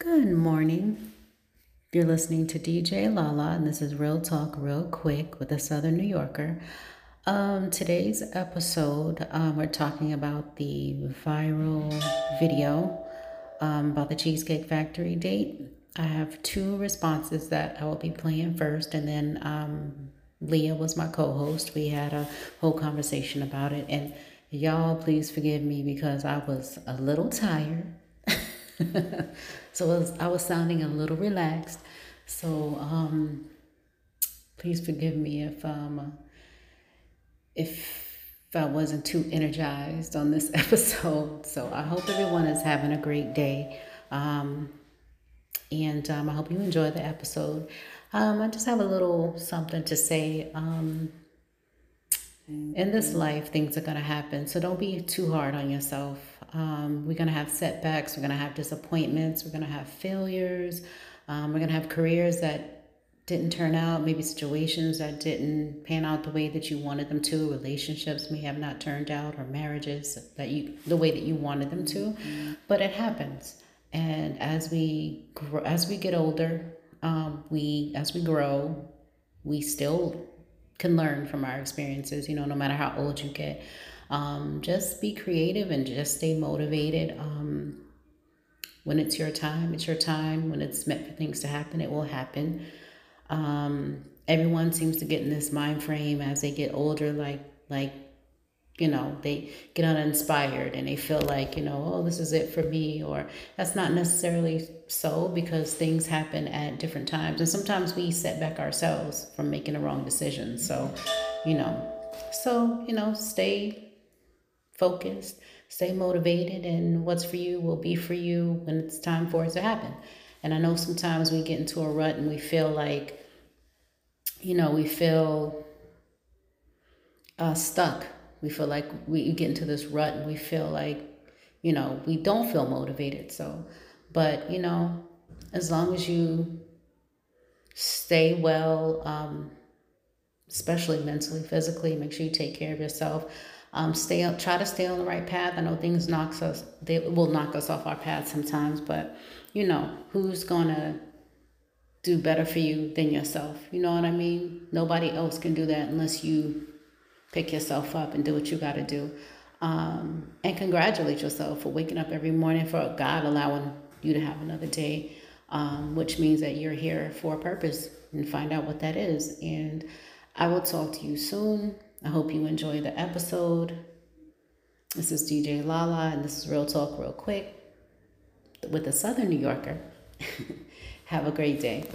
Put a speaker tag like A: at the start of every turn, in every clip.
A: Good morning. You're listening to DJ Lala, and this is Real Talk Real Quick with a Southern New Yorker. Today's episode, we're talking about the viral video about the Cheesecake Factory date. I have two responses that I will be playing first, and then Leah was my co host. We had a whole conversation about it, and y'all, please forgive me because I was a little tired. I was sounding a little relaxed. So please forgive me if I wasn't too energized on this episode. So I hope everyone is having a great day. Um, and I hope you enjoy the episode. I just have a little something to say. In this life, things are going to happen. So don't be too hard on yourself. We're going to have setbacks. We're going to have disappointments. We're going to have failures. We're going to have careers that didn't turn out, maybe situations that didn't pan out the way that you wanted them to. Relationships may have not turned out, or marriages the way that you wanted them to. But it happens. And as we get older, as we grow, we still can learn from our experiences, no matter how old you get. Just be creative and just stay motivated. When it's your time, it's your time. When it's meant for things to happen, it will happen. Everyone seems to get in this mind frame as they get older, they get uninspired and they feel like, oh, this is it for me. Or that's not necessarily so, because things happen at different times. And sometimes we set back ourselves from making the wrong decisions. You know, stay focused, stay motivated, and what's for you will be for you when it's time for it to happen. And I know sometimes we get into a rut and we feel like, we feel stuck. We feel like we get into this rut and we feel like, we don't feel motivated. But, as long as you stay well, especially mentally, physically, make sure you take care of yourself. Try to stay on the right path. I know they will knock us off our path sometimes, but who's gonna do better for you than yourself? You know what I mean? Nobody else can do that unless you pick yourself up and do what you got to do. And congratulate yourself for waking up every morning, for God allowing you to have another day, which means that you're here for a purpose, and find out what that is. And I will talk to you soon. I hope you enjoy the episode. This is DJ Lala, and this is Real Talk Real Quick with a Southern New Yorker. Have a great day.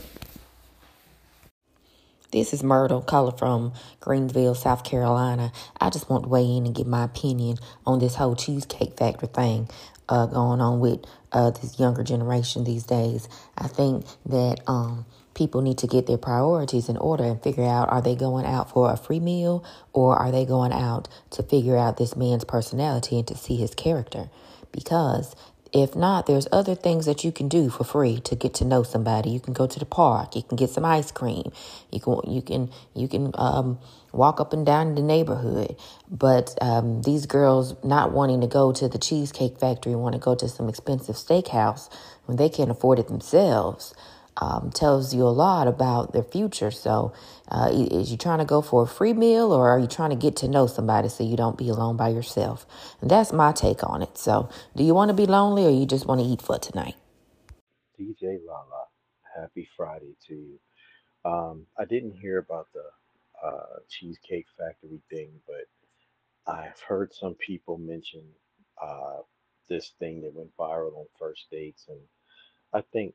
B: This is Myrtle, caller from Greensville, South Carolina. I just want to weigh in and give my opinion on this whole Cheesecake Factory thing going on with this younger generation these days. I think that people need to get their priorities in order and figure out, are they going out for a free meal, or are they going out to figure out this man's personality and to see his character? Because if not, there's other things that you can do for free to get to know somebody. You can go to the park. You can get some ice cream. You can walk up and down the neighborhood. But these girls not wanting to go to the Cheesecake Factory, want to go to some expensive steakhouse when they can't afford it themselves, tells you a lot about their future. So is you trying to go for a free meal, or are you trying to get to know somebody so you don't be alone by yourself? And that's my take on it. So do you want to be lonely, or you just want to eat for tonight?
C: DJ Lala, happy Friday to you. I didn't hear about the Cheesecake Factory thing, but I've heard some people mention uh, this thing that went viral on first dates, and I think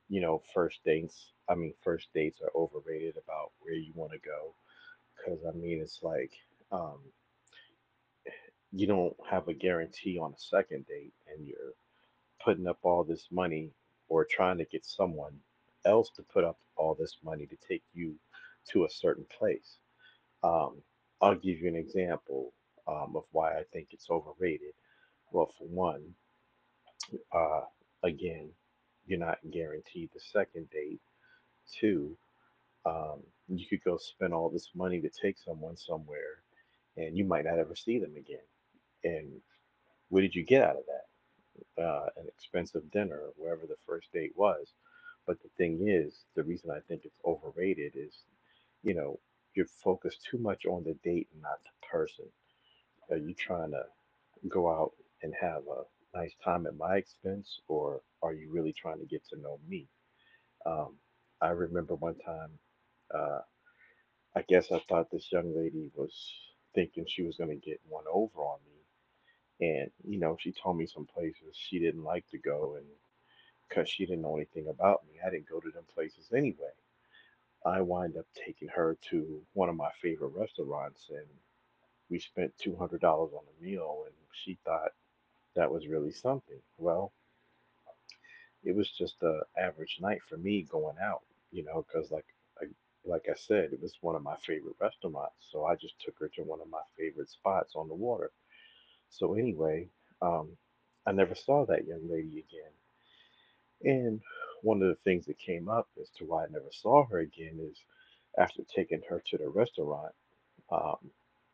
C: first dates are overrated about where you want to go, because it's like um, you don't have a guarantee on a second date, and you're putting up all this money, or trying to get someone else to put up all this money to take you to a certain place. Um, I'll give you an example of why I think it's overrated. Well, for one, uh, again, you're not guaranteed the second date. Two, you could go spend all this money to take someone somewhere, and you might not ever see them again. And what did you get out of that? an expensive dinner, wherever the first date was. But the thing is, the reason I think it's overrated is, you know, you're focused too much on the date and not the person. Are you trying to go out and have a nice time at my expense, or are you really trying to get to know me? Um, I remember one time, uh, I guess I thought this young lady was thinking she was going to get one over on me. And, she told me some places she didn't like to go. And because she didn't know anything about me, I didn't go to them places anyway. I wind up taking her to one of my favorite restaurants, and we spent $200 on a meal, and she thought that was really something. Well, it was just a average night for me going out, because like I said, it was one of my favorite restaurants, so I just took her to one of my favorite spots on the water. So anyway, um, I never saw that young lady again, and one of the things that came up as to why I never saw her again is after taking her to the restaurant. Um,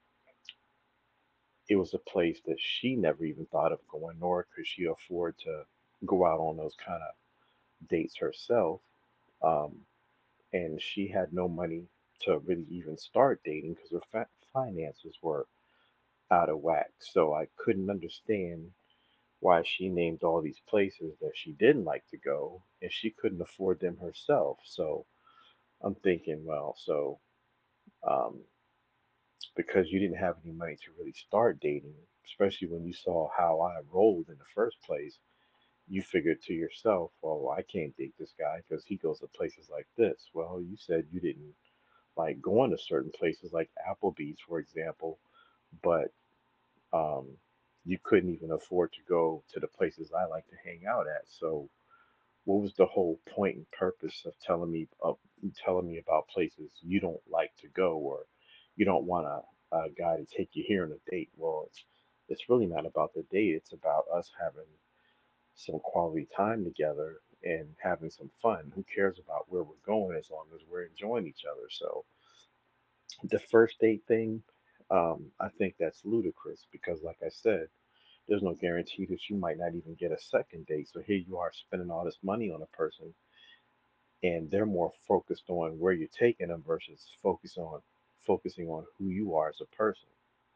C: it was a place that she never even thought of going, nor could she afford to go out on those kind of dates herself. Um, and she had no money to really even start dating because her finances were out of whack. So I couldn't understand why she named all these places that she didn't like to go and she couldn't afford them herself. So I'm thinking, well, so um, because you didn't have any money to really start dating, especially when you saw how I rolled in the first place, you figured to yourself, well, I can't date this guy because he goes to places like this. Well, you said you didn't like going to certain places like Applebee's, for example, but um, you couldn't even afford to go to the places I like to hang out at. So, what was the whole point and purpose of telling me about places you don't like to go, or you don't want a guy to take you here on a date? Well, it's really not about the date. It's about us having some quality time together and having some fun. Who cares about where we're going as long as we're enjoying each other? So the first date thing, I think that's ludicrous because, like I said, there's no guarantee that you might not even get a second date. So here you are spending all this money on a person, and they're more focused on where you're taking them versus focusing on who you are as a person.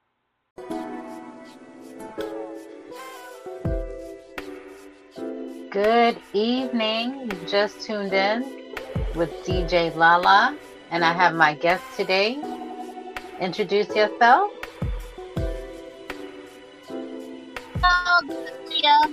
A: Good evening. You just tuned in with DJ Lala, and I have my guest today. Introduce yourself.
D: Hello, this is Leah.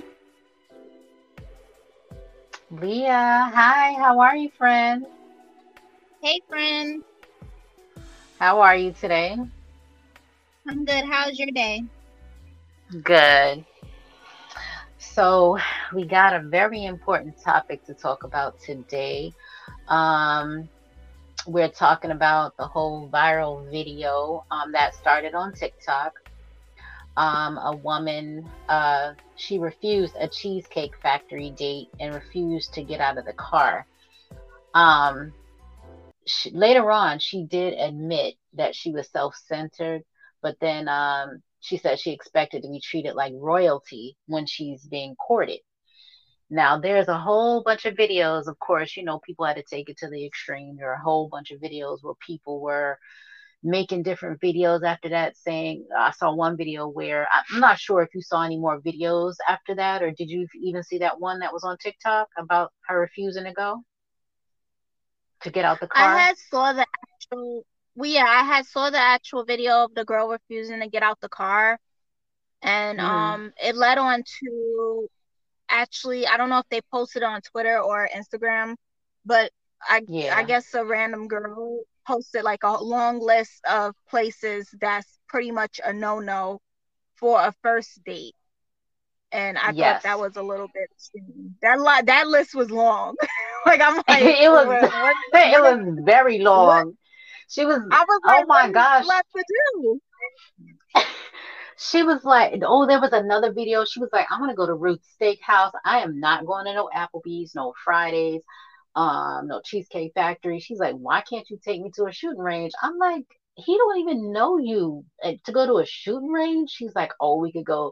A: Leah, hi. How are you, friend?
D: Hey, friend.
A: How are you today?
D: I'm good. How's your day?
A: Good. So, we got a very important topic to talk about today. Um, we're talking about the whole viral video that started on TikTok. A woman, she refused a Cheesecake Factory date and refused to get out of the car. Um, Later on, she did admit that she was self-centered, but then she said she expected to be treated like royalty when she's being courted. Now, there's a whole bunch of videos, of course, people had to take it to the extreme. There are a whole bunch of videos where people were making different videos after that saying, I saw one video where I'm not sure if you saw any more videos after that, or did you even see that one that was on TikTok about her refusing to get out the
D: I
A: car?
D: had saw the actual. Well, yeah, I had saw the actual video of the girl refusing to get out the car, and
A: Mm-hmm.
D: it led on to actually. I don't know if they posted it on Twitter or Instagram, but I
A: Yeah.
D: guess a random girl posted like a long list of places that's pretty much a no for a first date. And I thought that
A: Yes.
D: was a little bit extreme. That list was long. Like I'm like,
A: It was it
D: what is
A: was very
D: what?
A: long. She was,
D: I was
A: oh
D: like, what
A: my
D: is
A: gosh.
D: left to do?
A: She was like, oh, there was another video. She was like, I'm gonna go to Ruth's Steakhouse. I am not going to no Applebee's, no Fridays, no Cheesecake Factory. She's like, why can't you take me to a shooting range? I'm like, he don't even know you to go to a shooting range. She's like, oh, we could go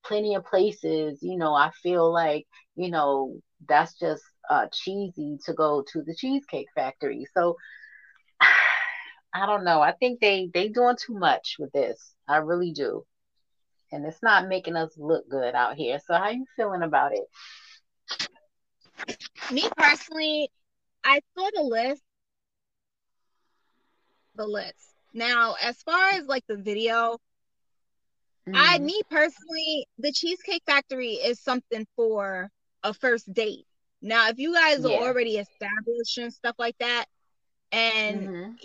B: plenty of places, I feel like, that's just cheesy to go to the Cheesecake Factory. So I don't know. I think they doing too much with this. I really do. And it's not making us look good out here. So how you feeling about it?
D: Me personally, I saw the list. Now, as far as like the video,
B: Hmm.
D: me personally, the Cheesecake Factory is something for a first date. Now, if you guys are
B: Yeah.
D: already established and stuff like that, and
B: Hmm.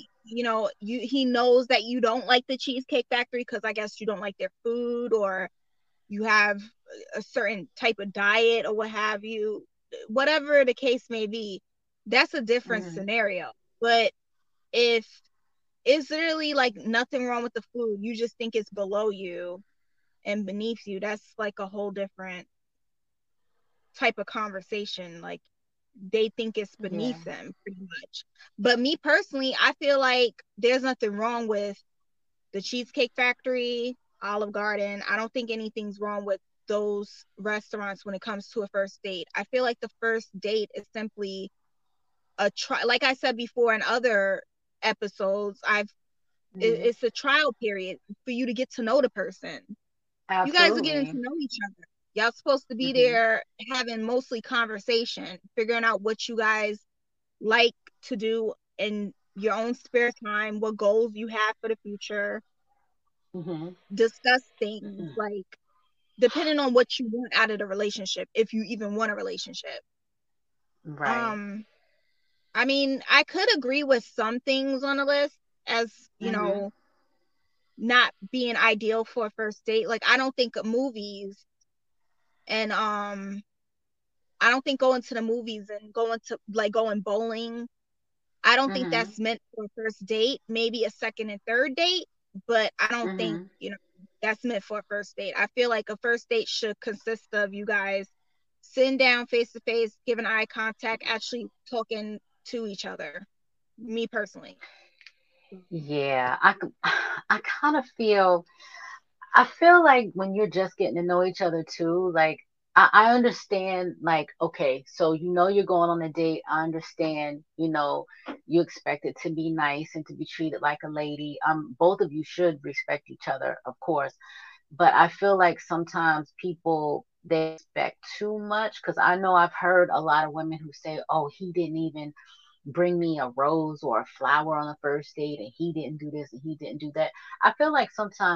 D: he knows that you don't like the Cheesecake Factory because I guess you don't like their food, or you have a certain type of diet or what have you, whatever the case may be, that's a different
B: Hmm.
D: scenario. But if it's literally like nothing wrong with the food, you just think it's below you and beneath you, that's like a whole different type of conversation. Like they think it's
B: Yeah.
D: beneath them pretty much. But me personally, I feel like there's nothing wrong with the Cheesecake Factory, Olive Garden. I don't think anything's wrong with those restaurants when it comes to a first date. I feel like the first date is simply a try. Like I said before in other episodes,
B: Hmm.
D: it's a trial period for you to get to know the person. You guys are getting to
B: Absolutely.
D: know each other. Y'all supposed to be
B: Hmm.
D: there having mostly conversation, figuring out what you guys like to do in your own spare time, what goals you have for the future,
B: Hmm.
D: discuss things like depending on what you want out of the relationship, if you even want a relationship.
B: Right.
D: Um, I mean, I could agree with some things on the list as,
B: Hmm.
D: not being ideal for a first date. Like I don't think movies and I don't think going to the movies and going bowling, I don't think
B: Hmm.
D: that's meant for a first date, maybe a second and third date, but I don't think,
B: Hmm.
D: that's meant for a first date. I feel like a first date should consist of you guys sitting down face to face, giving eye contact, actually talking to each other. Me personally.
B: Yeah. I kind of feel like when you're just getting to know each other too, like I understand, like, okay, so you're going on a date. I understand, you expect it to be nice and to be treated like a lady. Both of you should respect each other, of course. But I feel like sometimes people they expect too much because I know I've heard a lot of women who say, "Oh, he didn't even bring me a rose or a flower on the first date, and he didn't do this and he didn't do that." I feel like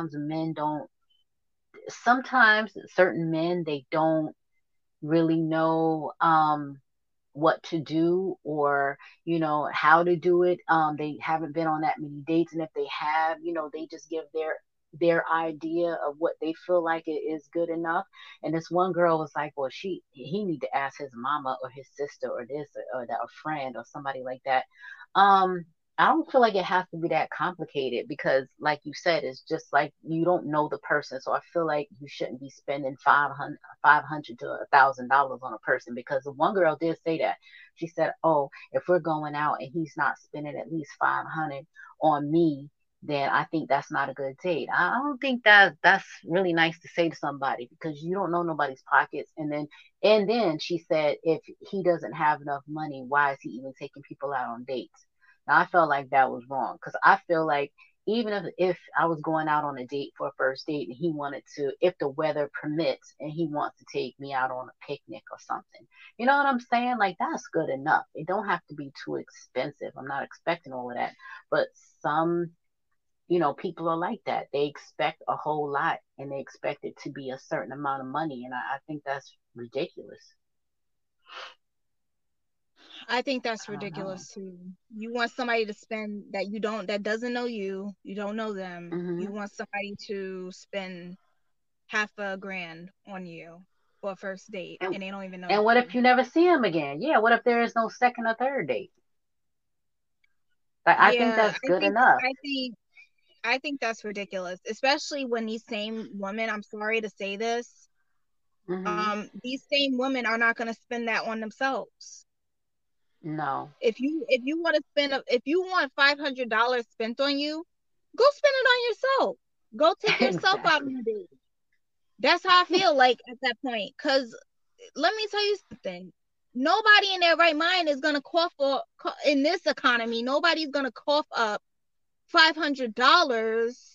B: sometimes certain men they don't really know what to do, or how to do it. They haven't been on that many dates, and if they have, they just give their idea of what they feel like it is good enough. And this one girl was like, well, he need to ask his mama or his sister or this or that, a friend or somebody like that. um I don't feel like it has to be that complicated because, like you said, it's just like you don't know the person. So I feel like you shouldn't be spending 500 to $1,000 on a person, because the one girl did say that. She said, "Oh, if we're going out and he's not spending at least 500 on me, then I think that's not a good date." I don't think that's really nice to say to somebody, because you don't know nobody's pockets. And then she said, if he doesn't have enough money, why is he even taking people out on dates? Now I felt like that was wrong, because I feel like even if I was going out on a date for a first date and he wanted to, if the weather permits, and he wants to take me out on a picnic or something, you know what I'm saying? Like that's good enough. It don't have to be too expensive. I'm not expecting all of that. But some, people are like that. They expect a whole lot and they expect it to be a certain amount of money. And I think that's ridiculous.
D: I think that's
B: I don't know.
D: ridiculous too. You want somebody to spend that doesn't know you, you don't know them. You
B: Hmm.
D: want somebody to spend half a grand on you for a first date
B: And
D: and they don't even know
B: and what if
D: you.
B: you never see him again? Yeah, what if there is no second or third date? Like I think
D: Yeah,
B: that's good enough.
D: I think that's ridiculous, especially when these same women, I'm sorry to say this,
B: Hmm.
D: these same women are not going to spend that on themselves.
B: No.
D: If you want $500 spent on you, go spend it on yourself. Go take yourself out on
B: Exactly.
D: a date. That's how I feel like at that point. Because let me tell you something. Nobody in their right mind is gonna in this economy. Nobody's gonna cough up $500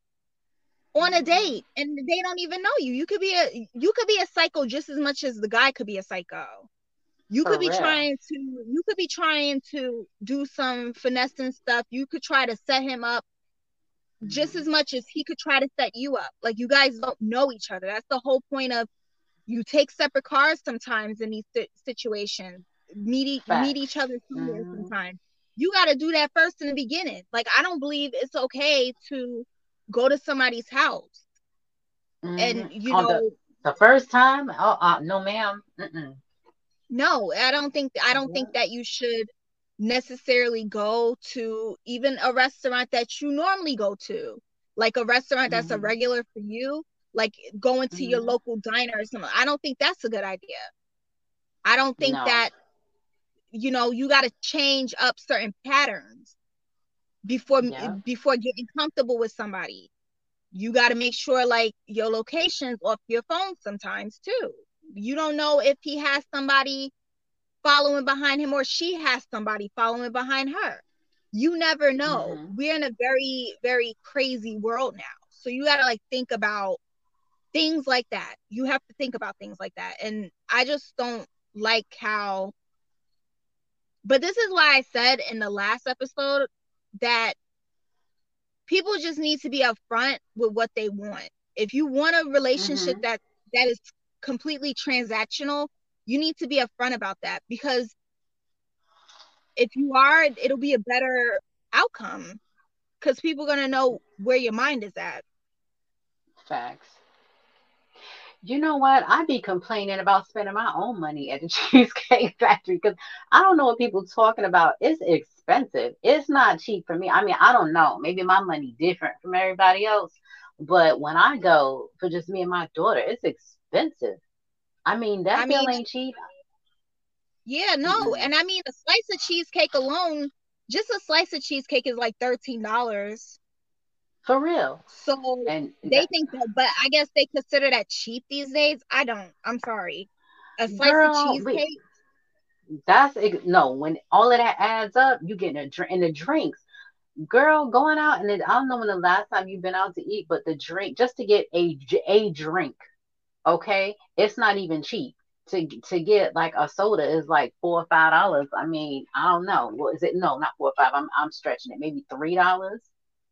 D: on a date, and they don't even know you. You could be a psycho just as much as the guy could be a psycho. You
B: For
D: could be
B: real.
D: trying to do some finessing stuff. You could try to set him up just as much as he could try to set you up. Like, you guys don't know each other. That's the whole point of, you take separate cars sometimes in these situations. Meet each
B: Facts.
D: other somewhere sometimes. You got to do that first in the beginning. Like, I don't believe it's okay to go to somebody's house and
B: On the first time, oh, no, ma'am. Mm-mm.
D: no, I don't
B: Yeah.
D: think that you should necessarily go to even a restaurant that you normally go to, like a restaurant that's a
B: Mm-hmm.
D: regular for you, like going to your
B: Mm-hmm.
D: local diner or something. I don't think that's a good idea. I don't think
B: No.
D: that, you got to change up certain patterns before
B: Yep.
D: before getting comfortable with somebody. You got to make sure, like, your location's off your phone sometimes too. You don't know if he has somebody following behind him or she has somebody following behind her. You never know.
B: Mm-hmm.
D: We're in a very, very crazy world now. So you got to, like, think about things like that. You have to think about things like that. And I just don't like how, but this is why I said in the last episode that people just need to be upfront with what they want. If you want a relationship
B: Mm-hmm.
D: that is completely transactional, you need to be upfront about that, because if you are, it'll be a better outcome, because people are going to know where your mind is at.
B: Facts. You know what? I be complaining about spending my own money at the Cheesecake Factory because I don't know what people talking about. It's expensive. It's not cheap for me. I mean, I don't know. Maybe my money different from everybody else, but when I go for just me and my daughter, it's expensive. I mean,
D: I
B: that bill
D: mean,
B: ain't cheap.
D: yeah, no.
B: Mm-mm.
D: And I mean, a slice of cheesecake alone, just a slice of cheesecake is like $13.
B: For real.
D: So
B: And
D: they think that, but I guess they consider that cheap these days. I don't. I'm sorry. A slice of
B: girl,
D: cheesecake?
B: no. When all of that adds up, you get a drink and the drinks. Girl, going out and I don't know when the last time you've been out to eat, but the drink just to get a drink, okay, it's not even cheap. To get like a soda is like $4 or $5. I mean, I don't know. What is it? No, not 4 or 5. I'm stretching it. Maybe $3,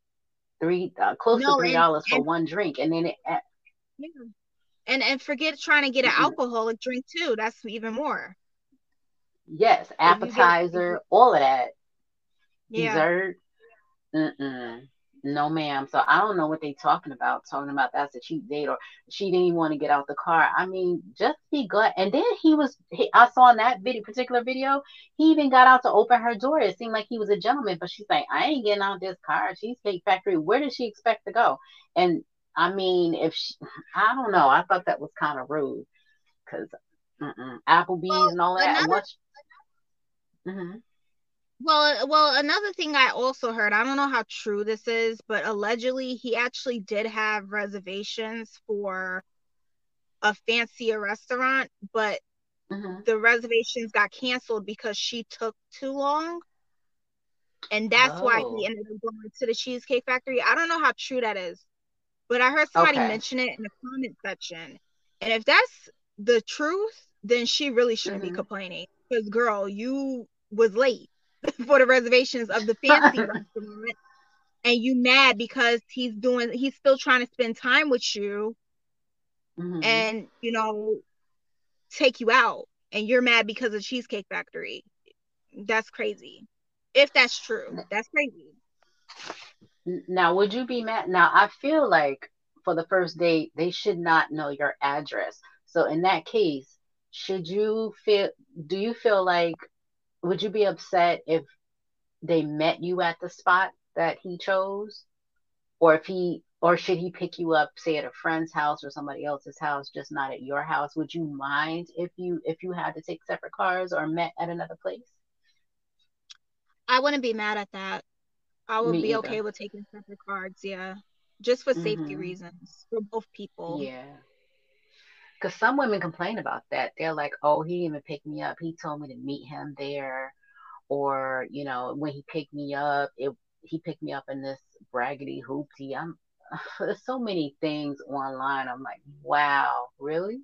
B: close to
D: No,
B: three
D: and
B: dollars for
D: and
B: one drink, and then
D: yeah. And forget trying to get an
B: mm-mm.
D: alcoholic drink too. That's even more.
B: Yes,
D: If you get,
B: appetizer, all of that,
D: yeah.
B: dessert. Mm-mm. No, ma'am. So I don't know what they talking about that's a cheap date, or she didn't even want to get out the car. I mean, just be glad. And then I saw in that particular video, he even got out to open her door. It seemed like he was a gentleman, but she's like, I ain't getting out this car. Cheesecake Factory. Where did she expect to go? And I mean, I don't know. I thought that was kind of rude because Applebee's
D: Well,
B: and all that. And
D: another
B: once, hmm
D: another thing I also heard, I don't know how true this is, but allegedly he actually did have reservations for a fancier restaurant, but
B: hmm
D: the reservations got canceled because she took too long. And that's why he
B: Oh,
D: ended up going to the Cheesecake Factory. I don't know how true that is, but I heard somebody
B: okay.
D: mention it in the comment section. And if that's the truth, then she really shouldn't be
B: hmm
D: complaining. Because, girl, you was late for the reservations of the fancy restaurant, and you mad because he's still trying to spend time with you
B: hmm
D: and, take you out. And you're mad because of Cheesecake Factory. That's crazy. If that's true, that's crazy.
B: Now, would you be mad? Now, I feel like for the first date, they should not know your address. So in that case, should you feel, do you feel like, would you be upset if they met you at the spot that he chose? Or or should he pick you up, say at a friend's house or somebody else's house, just not at your house? Would you mind if you had to take separate cars or met at another place?
D: I wouldn't be mad at that. I
B: Me
D: would be
B: either.
D: okay with taking separate cards, yeah. Just for safety
B: hmm
D: reasons for both people.
B: Yeah. Because some women complain about that. They're like, oh, he didn't even pick me up. He told me to meet him there. Or, when he picked me up, he picked me up in this braggedy hoopty. There's so many things online. I'm like, wow, really?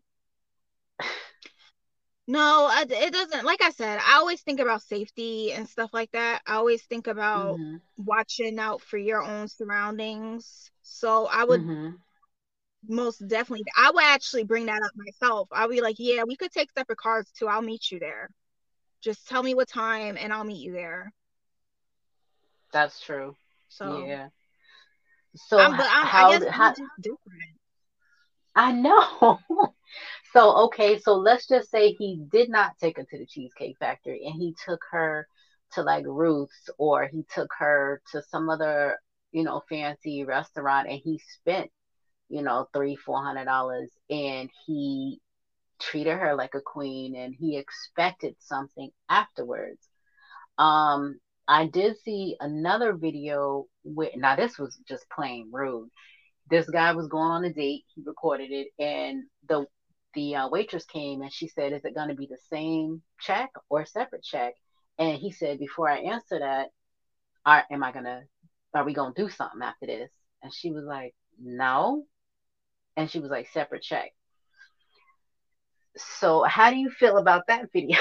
D: No, it doesn't. Like I said, I always think about safety and stuff like that. I always think about
B: Mm-hmm.
D: watching out for your own surroundings. So I would
B: Mm-hmm.
D: most definitely, I would actually bring that up myself. I'll be like, yeah, we could take separate cars too. I'll meet you there. Just tell me what time and I'll meet you there.
B: That's true.
D: So
B: Yeah. So
D: I guess we're
B: how
D: just different.
B: I know. So, okay, so let's just say he did not take her to the Cheesecake Factory and he took her to like Ruth's, or he took her to some other, fancy restaurant, and he spent, $300-400, and he treated her like a queen and he expected something afterwards. Um, I did see another video where, now this was just plain rude. This guy was going on a date. He recorded it, and the waitress came and she said, "Is it going to be the same check or a separate check?" And he said, "Before I answer that, are we gonna do something after this?" And she was like, "No." And she was like, "Separate check." So how do you feel about that video?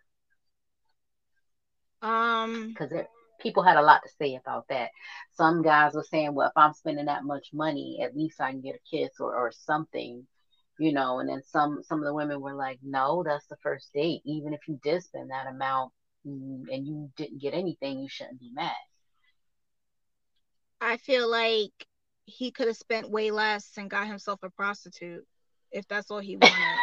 D: Um,
B: Because people had a lot to say about that. Some guys were saying, well, if I'm spending that much money, at least I can get a kiss or something, And then some of the women were like, no, that's the first date. Even if you did spend that amount, and you didn't get anything, you shouldn't be mad.
D: I feel like he could have spent way less and got himself a prostitute if that's all he wanted.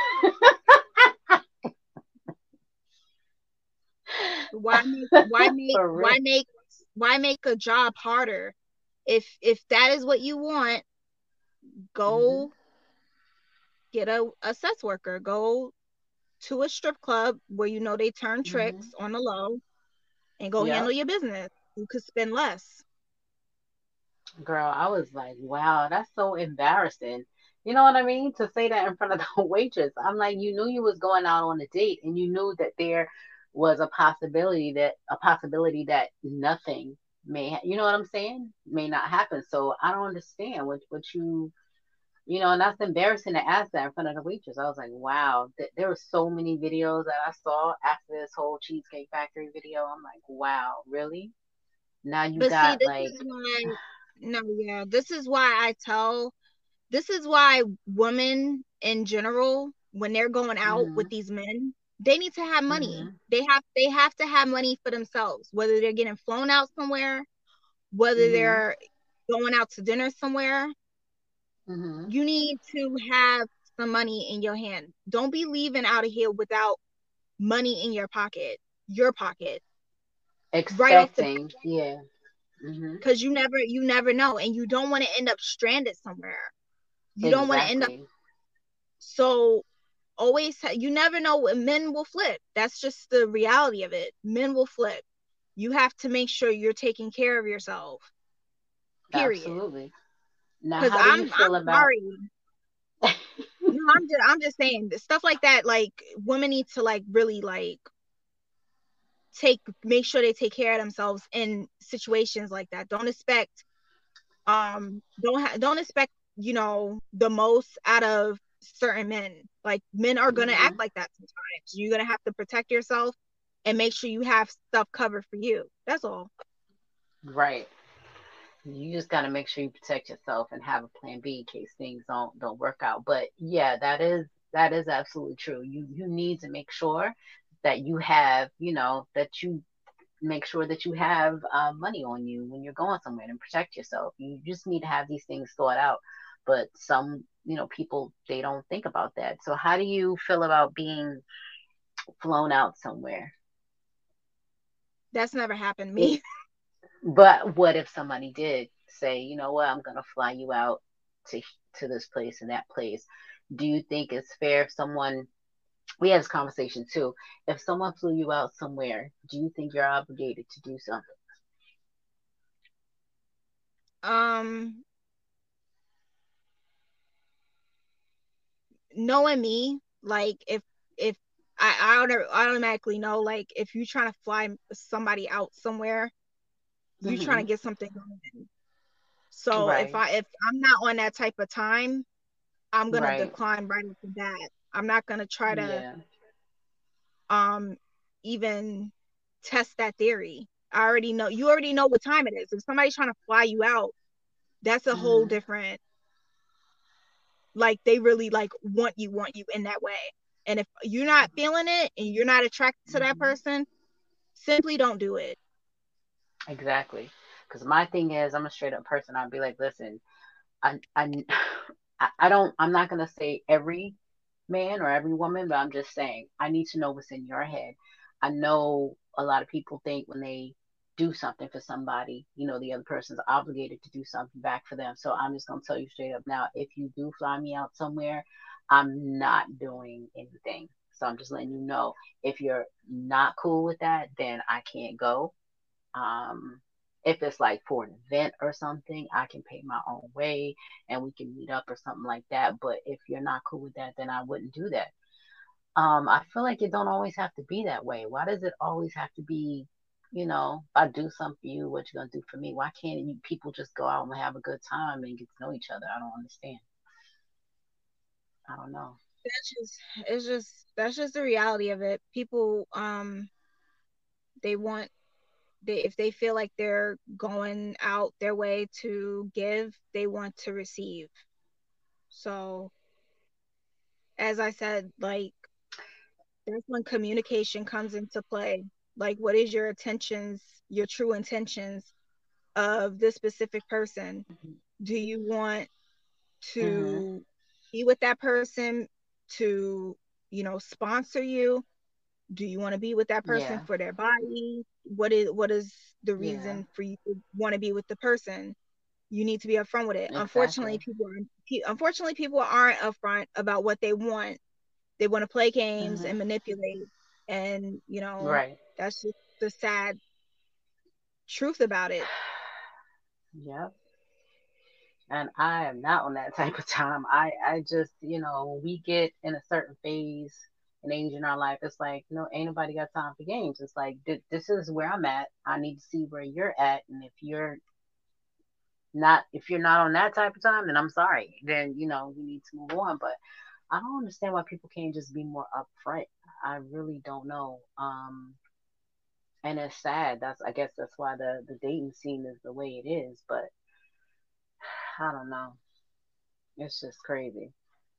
D: Why make why make
B: For real.
D: why make why make a job harder? If that is what you want,
B: Hmm.
D: go get a sex worker. Go to a strip club where you know they turn tricks
B: Hmm.
D: on the low and go handle
B: Yep.
D: your business. You could spend less.
B: Girl, I was like, wow, that's so embarrassing. You know what I mean? To say that in front of the waitress. I'm like, you knew you was going out on a date, and you knew that there was a possibility that nothing you know what I'm saying? May not happen. So I don't understand what and that's embarrassing to ask that in front of the waitress. I was like, wow, there were so many videos that I saw after this whole Cheesecake Factory video. I'm like, wow, really? Now you
D: But see,
B: got
D: this
B: like,
D: is why no, yeah, this is why women in general, when they're going out with
B: hmm
D: these men, they need to have money.
B: hmm
D: They have to have money for themselves, whether they're getting flown out somewhere, whether
B: hmm
D: they're going out to dinner somewhere.
B: hmm
D: You need to have some money in your hand. Don't be leaving out of here without money in your pocket, right off the,
B: expecting, yeah. Hmm.
D: because you never know, and you don't want to end up stranded somewhere. You don't want to end up
B: Exactly.
D: so always you never know when men will flip. That's just the reality of it. Men will flip. You have to make sure you're taking care of yourself. Period.
B: Absolutely. Now,
D: Because
B: how do you
D: I'm
B: feel about?
D: sorry. No, I'm just saying stuff like that. Like women need to like really like make sure they take care of themselves in situations like that. Don't expect the most out of certain men. Like men are gonna act
B: Hmm.
D: like that sometimes. You're gonna have to protect yourself and make sure you have stuff covered for you. That's all.
B: Right. You just got to make sure you protect yourself and have a plan B in case things don't work out. But yeah, that is absolutely true. You need to make sure that you have, that you make sure that you have money on you when you're going somewhere, and protect yourself. You just need to have these things thought out. But some, people, they don't think about that. So how do you feel about being flown out somewhere?
D: That's never happened to
B: It,
D: me.
B: but what if somebody did say, you know what, I'm gonna fly you out to to this place and that place? Do you think it's fair if someone, we had this conversation too, if someone flew you out somewhere, do you think you're obligated to do something?
D: um knowing me, like if I automatically know, like if you're trying to fly somebody out somewhere, you're trying to
B: Hmm.
D: get something going. So
B: Right.
D: if I'm not on that type of time, I'm gonna
B: Right.
D: decline right off the bat. I'm not gonna try to
B: Yeah.
D: um even test that theory. I already know, you already know what time it is. If somebody's trying to fly you out, that's a whole
B: Hmm.
D: different, like they really like want you in that way. And if you're not feeling it and you're not attracted to that
B: Hmm.
D: person, simply don't do it.
B: Exactly. Because my thing is, I'm a straight up person. I'd be like, listen, I, I don't, I'm not going to say every man or every woman, but I'm just saying, I need to know what's in your head. I know a lot of people think when they do something for somebody, the other person's obligated to do something back for them. So I'm just going to tell you straight up now, if you do fly me out somewhere, I'm not doing anything. So I'm just letting you know, if you're not cool with that, then I can't go. um, if it's like for an event or something, I can pay my own way and we can meet up or something like that. But if you're not cool with that, then I wouldn't do that. I feel like it don't always have to be that way. Why does it always have to be, if I do something for you, what you gonna do for me? Why can't people just go out and have a good time and get to know each other? I don't understand. I don't know.
D: That's just the reality of it. People they want, if they feel like they're going out their way to give, they want to receive. So as I said, like that's when communication comes into play. Like what is your intentions, your true intentions of this specific person? Do you want
B: Mhm.
D: to be with that person to, sponsor you? Do you want to be with that person
B: Yeah.
D: for their body? What is the
B: Yeah.
D: reason for you to want to be with the person? You need to be upfront with it.
B: Exactly.
D: Unfortunately people aren't upfront about what they want. They want to play games
B: Mhm.
D: and manipulate, and
B: Right.
D: that's just the sad truth about it.
B: Yep. And I am not on that type of time. I just, when we get in a certain phase and age in our life, it's like, ain't nobody got time for games. It's like, this is where I'm at. I need to see where you're at. And if you're not on that type of time, then I'm sorry. Then, we need to move on. But I don't understand why people can't just be more upfront. I really don't know. And it's sad. I guess that's why the dating scene is the way it is. But I don't know. It's just crazy.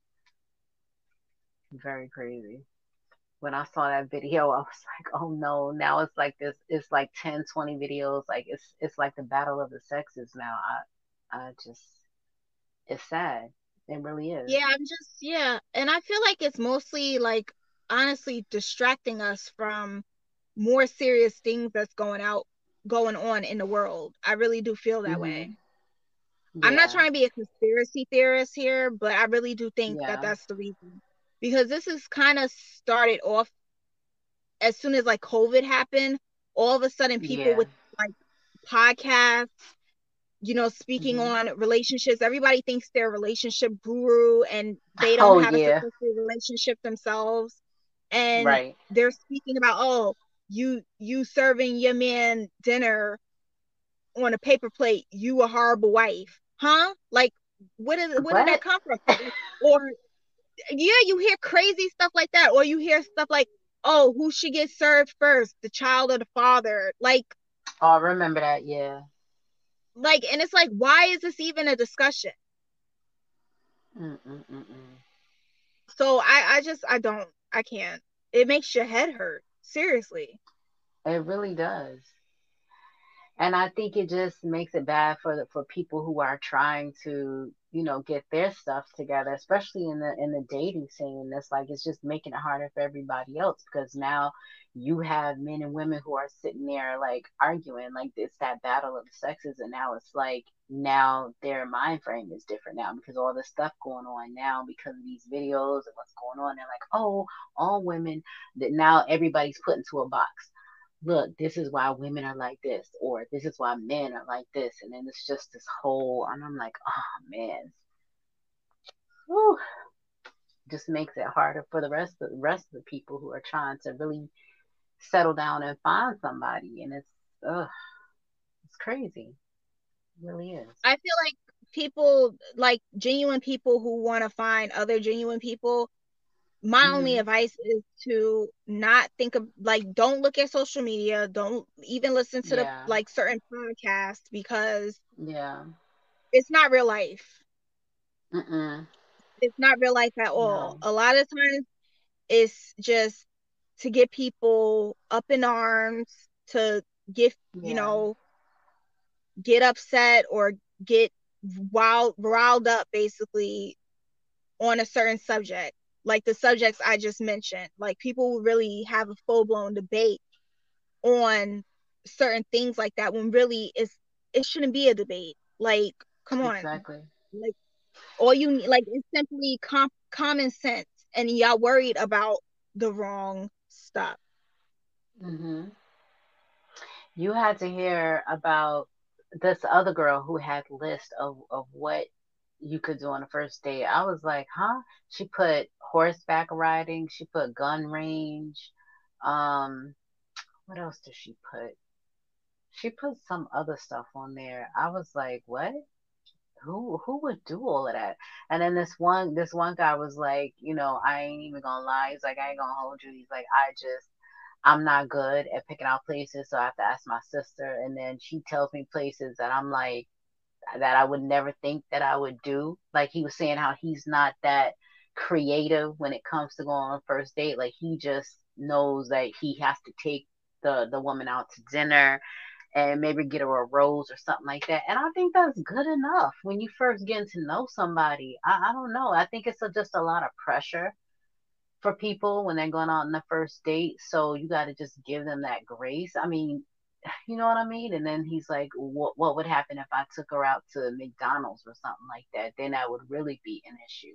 B: Very crazy. When I saw that video, I was like, oh no, now it's like this, it's like 10, 20 videos. Like it's like the battle of the sexes now. I just, it's sad. It really is.
D: Yeah, and I feel like it's mostly like honestly distracting us from more serious things that's going on in the world. I really do feel that way.
B: Hmm.
D: I'm not
B: Yeah.
D: trying to be a conspiracy theorist here, but I really do think that
B: Yeah.
D: that's the reason. Because this is kind of started off as soon as like COVID happened, all of a sudden people
B: Yeah.
D: with like podcasts, speaking
B: Hmm.
D: on relationships, everybody thinks they're a relationship guru and they don't
B: Oh
D: have a
B: yeah.
D: successful relationship themselves. And
B: Right.
D: they're speaking about, oh, you serving your man dinner on a paper plate, you a horrible wife. Huh? Like where did that
B: What?
D: come from? Or yeah, you hear crazy stuff like that, or you hear stuff like, oh, who should get served first, the child or the father?
B: Oh, I remember that. Yeah.
D: And it's like, why is this even a discussion?
B: Mm-mm-mm-mm.
D: So I can't. It makes your head hurt. Seriously.
B: It really does. And I think it just makes it bad for people who are trying to get their stuff together, especially in the dating scene. It's like it's just making it harder for everybody else, because now you have men and women who are sitting there like arguing, like it's that battle of the sexes. And now it's like, now their mind frame is different now because all this stuff going on now, because of these videos and what's going on. They're like, oh, all women, that now everybody's put into a box. Look, this is why women are like this, or this is why men are like this. And then it's just this whole, and I'm like, oh man, whew, just makes it harder for the rest of the people who are trying to really settle down and find somebody. And it's crazy. It really is.
D: I feel like people, like genuine people who want to find other genuine people, my only
B: Mhm.
D: advice is to not think of, like, don't look at social media, don't even listen to the
B: Yeah.
D: like certain podcasts, because
B: Yeah.
D: it's not real life.
B: Mm-mm.
D: It's not real life at all.
B: No.
D: A lot of times it's just to get people up in arms, to get,
B: Yeah.
D: get upset or get riled up, basically, on a certain subject, like the subjects I just mentioned. Like, people will really have a full-blown debate on certain things like that, when really it shouldn't be a debate. Like, come on.
B: Exactly.
D: Like, all you need, like, it's simply common sense, and y'all worried about the wrong stuff.
B: Mhm. You had to hear about this other girl who had list of what you could do on the first date. I was like, huh? She put horseback riding. She put gun range. Um, what else did she put? She put some other stuff on there. I was like, what? Who would do all of that? And then this one guy was like, I ain't even gonna lie. He's like, I ain't gonna hold you. He's like, I'm not good at picking out places, so I have to ask my sister. And then she tells me places that I'm like, that I would never think that I would do. Like, he was saying how he's not that creative when it comes to going on a first date. Like, he just knows that he has to take the woman out to dinner and maybe get her a rose or something like that. And I think that's good enough when you first getting to know somebody. I don't know. I think it's just a lot of pressure for people when they're going out on the first date. So you got to just give them that grace. I mean, you know what I mean? And then he's like, what would happen if I took her out to McDonald's or something like that? Then that would really be an issue.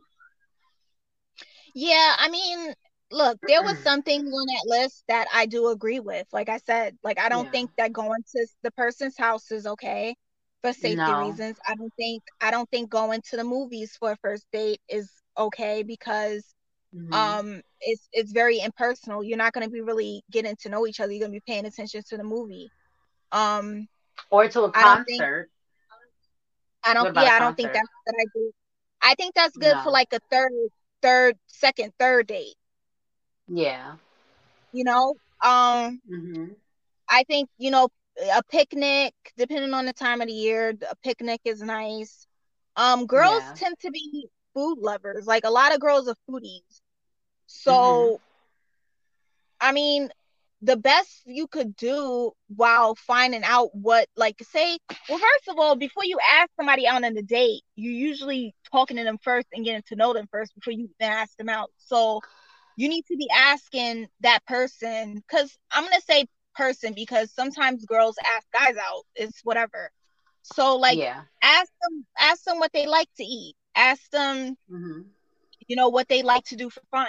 D: Yeah, I mean, look, there was some things on that list that I do agree with. Like I said, like, I don't
B: Yeah.
D: think that going to the person's house is okay for safety
B: No.
D: reasons. I don't think going to the movies for a first date is okay, because
B: Hmm.
D: it's very impersonal. You're not going to be really getting to know each other. You're going to be paying attention to the movie. Um
B: Or to a
D: I don't think
B: concert.
D: I
B: What
D: don't
B: about a
D: yeah, I don't think
B: concert?
D: that's a good idea. I think that's good for
B: No.
D: like a third date,
B: Yeah.
D: you know? Um
B: Hmm.
D: I think, a picnic, depending on the time of the year, a picnic is nice. Girls
B: Yeah.
D: tend to be food lovers. Like, a lot of girls are foodies.
B: Hmm.
D: So, I mean, the best you could do while finding out what, like, say, well, first of all, before you ask somebody out on a date, you usually talking to them first and getting to know them first before you then ask them out. So you need to be asking that person, because I'm gonna say person because sometimes girls ask guys out. It's whatever. So, like,
B: Yeah.
D: ask them what they like to eat. Ask them,
B: Hmm.
D: what they like to do for fun.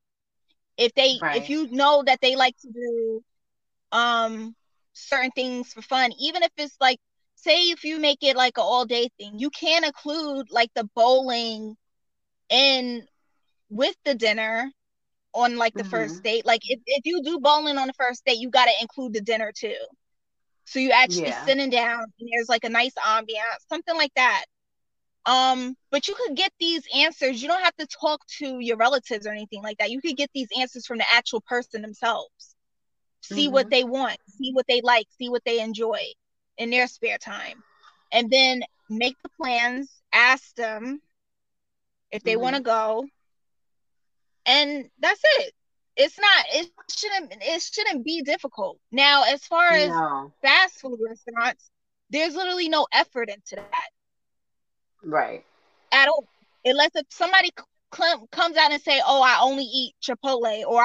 D: If
B: Right.
D: you know that they like to do um certain things for fun, even if it's like, say, if you make it like an all day thing, you can include like the bowling in with the dinner on like the first
B: Hmm.
D: date. Like, if you do bowling on the first date, you got to include the dinner too. So you actually
B: Yeah.
D: sitting down and there's like a nice ambiance, something like that. But you could get these answers. You don't have to talk to your relatives or anything like that. You could get these answers from the actual person themselves. See what
B: Hmm.
D: they want, see what they like, see what they enjoy in their spare time. And then make the plans, ask them if they want to
B: Hmm.
D: go, and that's it. It shouldn't be difficult. Now, as far as
B: No.
D: fast food restaurants, there's literally no effort into that
B: Right.
D: at all. Unless if somebody comes out and say, "Oh, Chipotle, or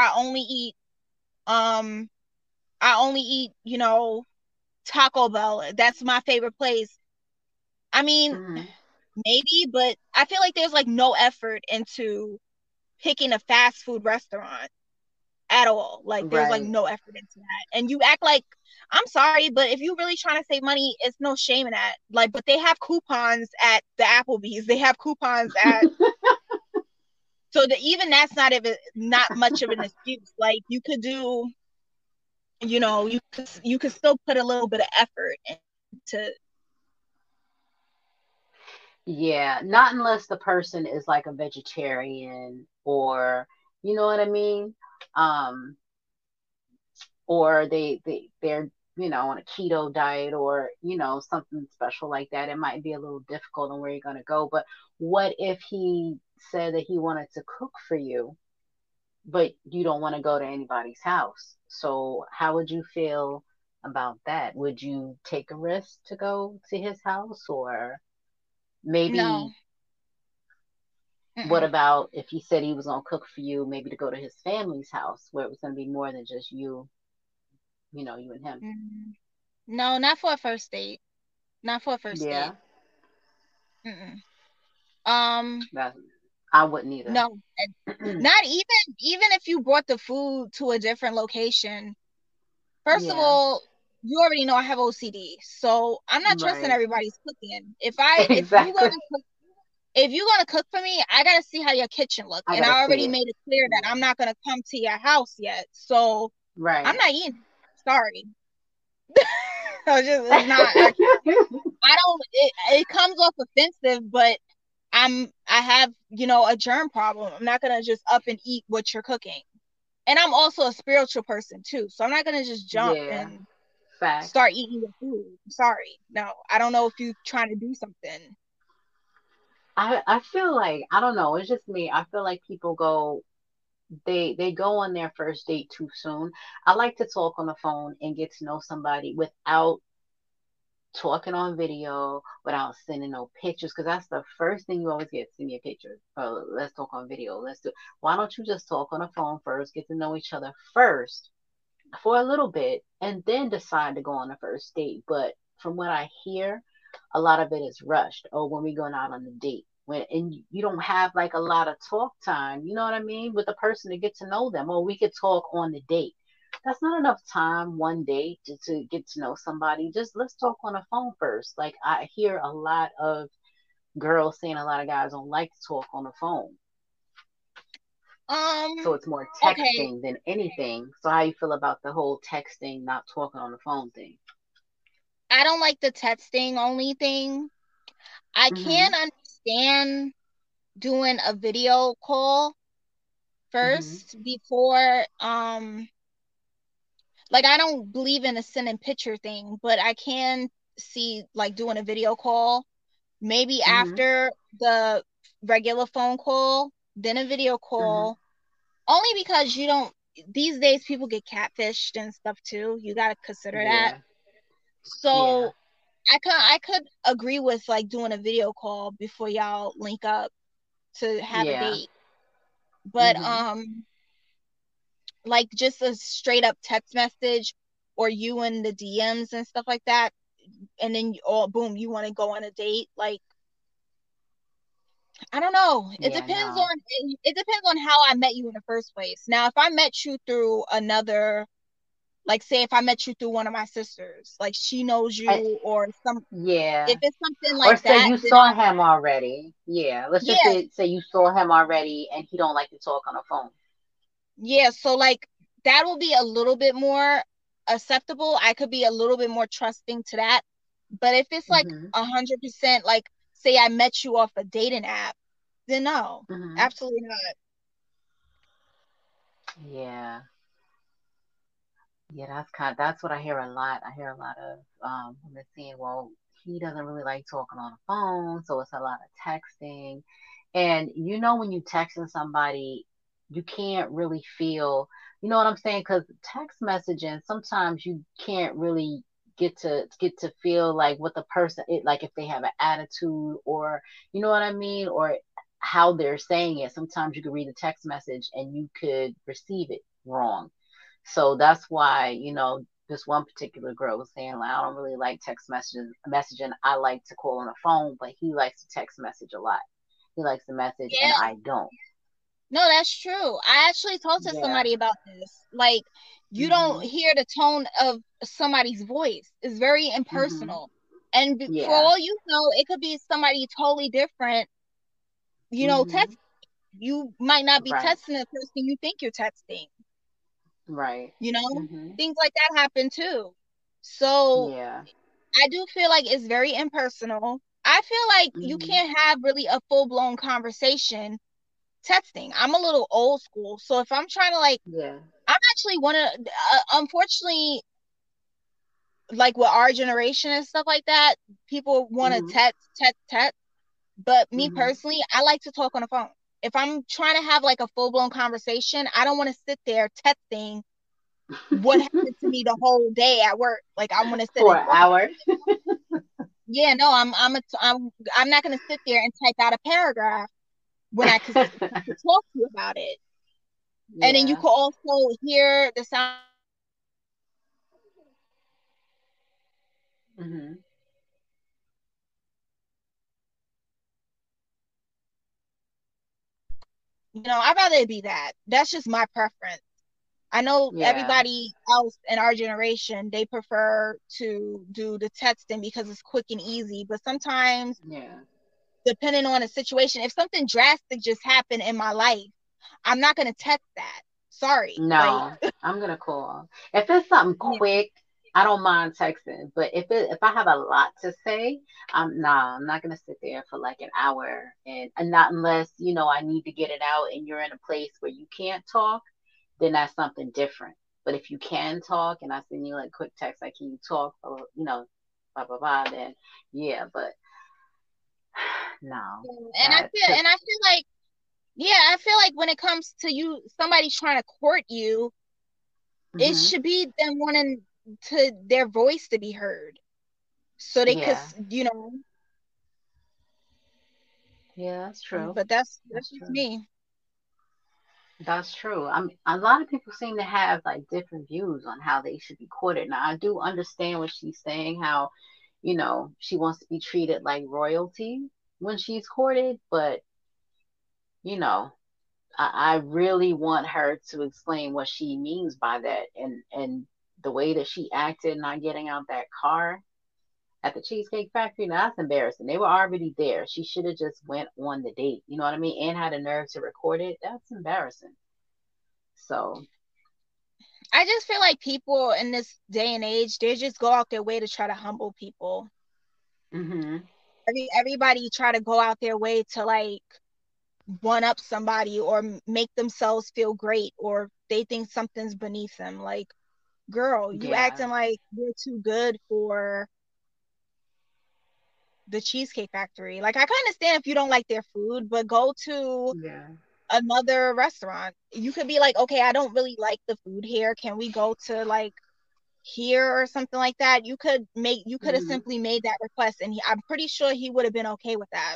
D: um I only eat, Taco Bell. That's my favorite place." I mean,
B: Hmm.
D: maybe, but I feel like there's like no effort into picking a fast food restaurant at all. Like, there's like
B: Right.
D: no effort into that. And you act like, I'm sorry, but if you're really trying to save money, it's no shame in that. Like, but they have coupons at the Applebee's. They have coupons at So even that's not much of an excuse. Like you could do, you could still put a little bit of effort into.
B: Yeah, not unless the person is like a vegetarian or you know what I mean? Um, or they're on a keto diet or something special like that. It might be a little difficult on where you're going to go. But what if he said that he wanted to cook for you, but you don't want to go to anybody's house? So how would you feel about that? Would you take a risk to go to his house, or
D: No.
B: maybe what
D: Mm-mm.
B: about if he said he was going to cook for you, maybe to go to his family's house where it was going to be more than just you, you and him?
D: No, not for a first date. Not for a first date.
B: Yeah,
D: Mm-mm.
B: that I wouldn't either.
D: No, not even if you brought the food to a different location. First of
B: Yeah,
D: all, you already know I have OCD, so I'm not trusting
B: right.
D: everybody's cooking.
B: Exactly.
D: If you're gonna cook for me, I gotta see how your kitchen look,
B: I
D: and
B: gotta
D: I
B: see
D: already
B: it.
D: made it clear that
B: Yeah.
D: I'm not gonna come to your house yet. So I'm
B: Right.
D: not eating. Sorry, it's not. I don't. It comes off offensive, but I have a germ problem. I'm not gonna just up and eat what you're cooking. And I'm also a spiritual person too, so I'm not gonna just jump
B: Yeah.
D: and
B: Facts.
D: start eating your food. Sorry, no, I don't know if you're trying to do something.
B: I feel like I don't know. It's just me. I feel like people they go on their first date too soon. I like to talk on the phone and get to know somebody without talking on video, without sending no pictures, because that's the first thing you always get. Send me a picture. Oh, let's talk on video. Let's do. Why don't you just talk on the phone first, get to know each other first for a little bit, and then decide to go on the first date? But from what I hear, a lot of it is rushed. Oh, when we going out on the date. And you don't have like a lot of talk time, you know what I mean, with the person to get to know them. Or we could talk on the date. That's not enough time one day to get to know somebody. Just let's talk on the phone first. Like I hear a lot of girls saying a lot of guys don't like to talk on the phone. So it's more
D: Okay,
B: texting than anything. So how you feel about the whole texting, not talking on the phone thing?
D: I don't like the texting only thing. I
B: Mhm.
D: can understand doing a video call
B: Mhm.
D: first before like I don't believe in a sending picture thing, but I can see like doing a video call maybe
B: Mhm.
D: after the regular phone call, then a video
B: Mhm.
D: call. Only because you don't these days people get catfished and stuff too. You got to consider that.
B: Yeah. Yeah.
D: So I could agree with like doing a video call before y'all link up to have a
B: Yeah.
D: date. But
B: Mhm.
D: like just a straight up text message or you in the DMs and stuff like that, and then all boom, you want to go on a date. Like I don't know.
B: Yeah. No.
D: It depends on how I met you in the first place. Now, if I met you through another, like say if I met you through one of my sisters, like she knows
B: I,
D: you or some,
B: yeah.
D: if it's something
B: Or
D: like
B: say
D: that,
B: you
D: then
B: saw him already. Yeah. Let's just
D: yeah,
B: say you saw him already and he don't like to talk on the phone.
D: yeah. So like that will be a little bit more acceptable. I could be a little bit more trusting to that. But if it's like
B: Mhm.
D: 100%, like say I met you off a dating app, then no,
B: Mhm.
D: absolutely not.
B: Yeah. Yeah, that's what I hear a lot. I hear a lot of women saying, well, he doesn't really like talking on the phone, so it's a lot of texting. And when you texting somebody, you can't really feel, you know what I'm saying? Because text messaging, sometimes you can't really get to feel like what the person like if they have an attitude or you know what I mean, or how they're saying it. Sometimes you could read the text message and you could receive it wrong. So that's why, this one particular girl was saying, like, I don't really like messaging. I like to call on the phone, but he likes to text message a lot. He likes to message and
D: Yeah,
B: I don't.
D: no, that's true. I actually talked to
B: Yeah.
D: somebody about this. Like, you don't
B: Mhm.
D: hear the tone of somebody's voice. It's very
B: Mhm.
D: impersonal. And for
B: Yeah.
D: all you know, it could be somebody totally different,
B: Mhm.
D: text. You might not be
B: Right.
D: texting the person you think you're texting.
B: Right.
D: You know,
B: Mhm.
D: things like that happen too. So
B: Yeah.
D: I do feel like it's very impersonal. I feel like you
B: Mhm.
D: can't have really a full blown conversation texting. I'm a little old school, so if I'm trying to like,
B: Yeah.
D: I'm actually one of, unfortunately, like with our generation and stuff like that, people want to
B: Mhm.
D: text. But me
B: Mhm.
D: personally, I like to talk on the phone. If I'm trying to have like a full blown conversation, I don't want to sit there texting what happened to me the whole day at work. Like I want to sit
B: For
D: and
B: an
D: talk about
B: hour.
D: it. Yeah, no, I'm not gonna sit there and type out a paragraph when I could talk to you about it. And then you
B: Yeah.
D: could also hear the sound.
B: Mhm.
D: I'd rather it be that. That's just my preference. I know
B: Yeah.
D: everybody else in our generation, they prefer to do the texting because it's quick and easy. But sometimes,
B: Yeah.
D: depending on the situation, if something drastic just happened in my life, I'm not gonna text that. Sorry. Like,
B: No, I'm gonna call. If it's something
D: yeah,
B: quick, I don't mind texting. But if I have a lot to say, I'm not gonna sit there for like an hour, and not unless I need to get it out and you're in a place where you can't talk, then that's something different. But if you can talk and I send you like quick text, like can you talk or blah blah blah, then yeah. But no,
D: and
B: that because
D: I feel like, yeah, I feel like when it comes to you, somebody trying to court you, it
B: hmm,
D: should be them wanting to their voice to be heard, so they could,
B: yeah,
D: you know.
B: yeah, that's true.
D: But that's
B: That's
D: just
B: true.
D: me.
B: That's true. A lot of people seem to have like different views on how they should be courted. Now, I do understand what she's saying, how, she wants to be treated like royalty when she's courted, but, you know, I really want her to explain what she means by that. And the way that she acted not getting out that car at the Cheesecake Factory, now that's embarrassing. They were already there. She should have just went on the date. You know what I mean? And had the nerve to record it. That's embarrassing. So,
D: I just feel like people in this day and age, they just go out their way to try to humble people.
B: hmm.
D: Everybody try to go out their way to like one up somebody or make themselves feel great, or they think something's beneath them. Like, girl, you
B: Yeah.
D: acting like you're too good for the Cheesecake Factory. Like, I can understand if you don't like their food, but go to
B: Yeah.
D: another restaurant. You could be like, okay, I don't really like the food here. Can we go to like here or something like that? You could have
B: Hmm.
D: simply made that request, and I'm pretty sure he would have been okay with that.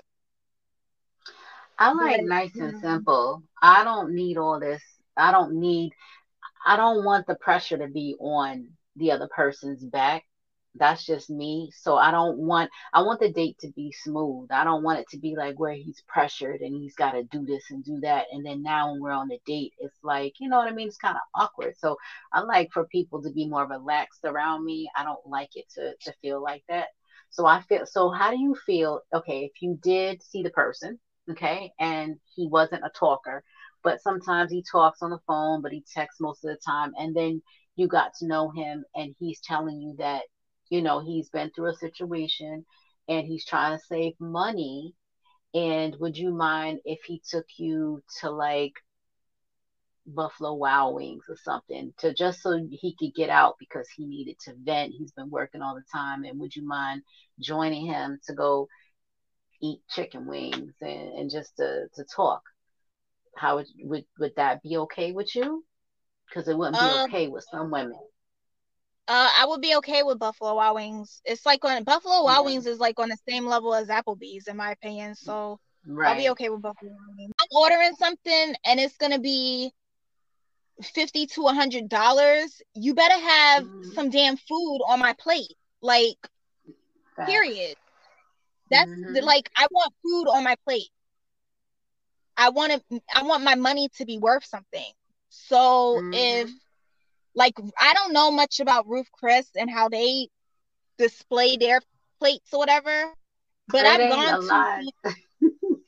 B: I
D: But
B: like nice
D: you
B: and
D: know,
B: simple. I don't need all this. I don't need, I don't want the pressure to be on the other person's back. That's just me. So I want the date to be smooth. I don't want it to be like where he's pressured and he's got to do this and do that. And then now when we're on the date, it's like, you know what I mean? It's kind of awkward. So I like for people to be more relaxed around me. I don't like it to feel like that. So how do you feel? Okay, if you did see the person, okay, and he wasn't a talker, but sometimes he talks on the phone, but he texts most of the time. And then you got to know him and he's telling you that, he's been through a situation and he's trying to save money. And would you mind if he took you to like Buffalo Wild Wings or something to just so he could get out because he needed to vent? He's been working all the time. And would you mind joining him to go eat chicken wings and just to talk? How would that be okay with you? Because it wouldn't be
D: um,
B: okay with some women.
D: I would be okay with Buffalo Wild Wings. It's like on Buffalo Wild
B: Yeah.
D: Wings is like on the same level as Applebee's in my opinion. So I'll be
B: Right.
D: okay with Buffalo Wild Wings. I'm ordering something and it's gonna be $50 to $100. You better have
B: Mm-hmm.
D: some damn food on my plate. Like,
B: Facts.
D: period. That's
B: Mm-hmm.
D: like, I want food on my plate. I want my money to be worth something. So if,
B: Mm-hmm.
D: like, I don't know much about Ruth Chris and how they display their plates or whatever, but
B: It
D: I've
B: ain't
D: gone
B: a
D: to
B: lot.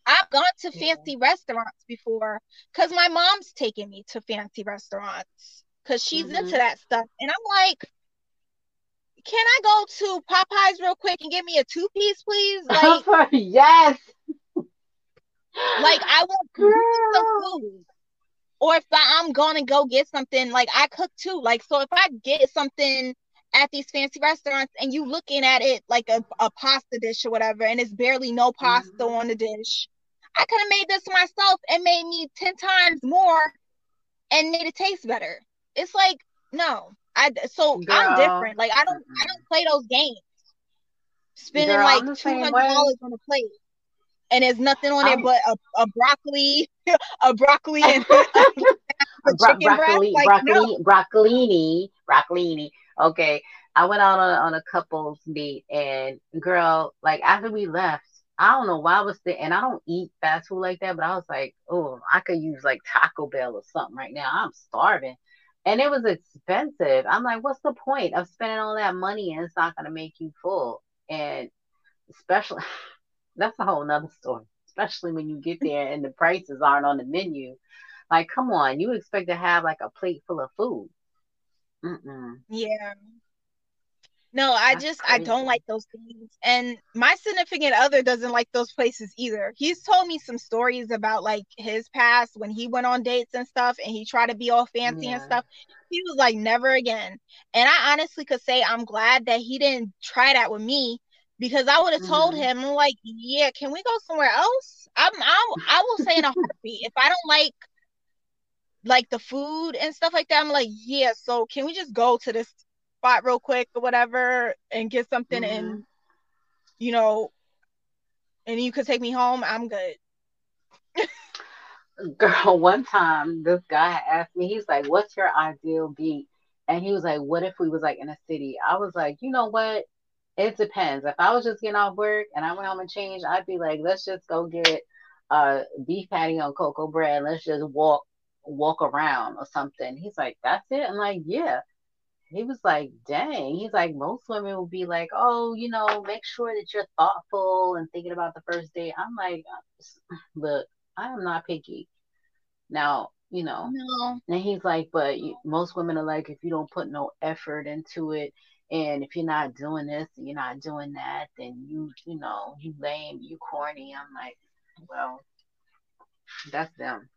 D: I've gone to
B: Yeah.
D: fancy restaurants before because my mom's taken me to fancy restaurants because she's into
B: Mm-hmm.
D: that stuff. And I'm like, can I go to Popeyes real quick and get me a two-piece, please?
B: Yes,
D: Like I want to eat some
B: girl.
D: food. Or if I'm going to go get something, like I cook too. Like, so if I get something at these fancy restaurants and you looking at it like a pasta dish or whatever, and it's barely no pasta
B: Mm-hmm.
D: on the dish, I could have made this myself and made me 10 times more and made it taste better. It's like, no. So I'm
B: Girl.
D: different. Like I don't
B: Mm-mm.
D: play those games. Spending
B: Girl, I'm
D: like
B: the same way.
D: $200 on a plate and there's nothing on there
B: I'm
D: but a broccoli, a broccoli and a chicken breast. Like, no.
B: broccolini. Okay, I went out on a couple's date, and girl, like after we left, I don't know why I was there, and I don't eat fast food like that, but I was like, oh, I could use like Taco Bell or something right now. I'm starving, and it was expensive. I'm like, what's the point of spending all that money and it's not gonna make you full? And especially, that's a whole nother story. Especially when you get there and the prices aren't on the menu. Like, come on, you expect to have like a plate full of food. Mm-mm.
D: Yeah. No,
B: That's
D: I don't
B: crazy.
D: like those things. And my significant other doesn't like those places either. He's told me some stories about like his past when he went on dates and stuff and he tried to be all fancy and
B: Yeah.
D: stuff. He was like, never again. And I honestly could say I'm glad that he didn't try that with me because I would have told
B: Hmm.
D: him, I'm like, yeah, can we go somewhere else? I will say in a heartbeat. If I don't like the food and stuff like that, I'm like, yeah, so can we just go to this spot real quick or whatever and get something
B: Hmm.
D: and you know, and you could take me home, I'm good.
B: Girl, one time this guy asked me, he's like, "What's your ideal date?" And he was like, "What if we was like in a city?" I was like, "You know what? It depends. If I was just getting off work and I went home and changed, I'd be like, let's just go get beef patty on cocoa bread. Let's just walk around or something." He's like, "That's it?" I'm like, "Yeah." He was like, "Dang." He's like, "Most women will be like, oh, make sure that you're thoughtful and thinking about the first date." I'm like, "Look, I am not picky." Now,
D: No,
B: and he's like, "But most women are like, if you don't put no effort into it, and if you're not doing this and you're not doing that, then you lame, you corny." I'm like, well, that's them.